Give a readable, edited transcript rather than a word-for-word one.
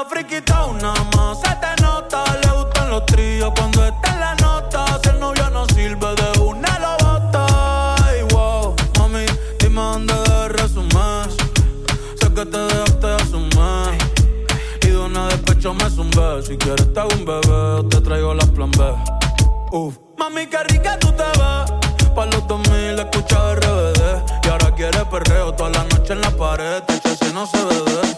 friquita nada más. Se te nota, le gustan los tríos cuando está en la nota. Si el novio no sirve, de una lo bota. Ay, wow, mami, dime dónde debe resumir. Sé que te dejaste de asumir. Y de una despecho me zumbé. Si quieres te hago un bebé o te traigo las plan B. Mami, qué rica tú te ves. Pa' los 2000 escucha RBD. Y ahora quiere perreo toda la noche en la pared. Te si no se ve.